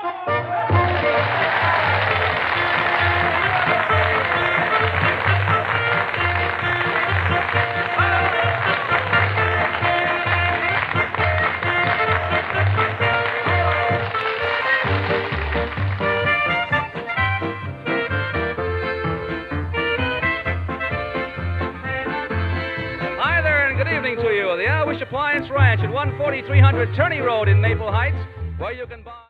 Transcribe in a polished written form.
To you, the Alwish Appliance Ranch at 14300 Turney Road in Maple Heights, where you can buy...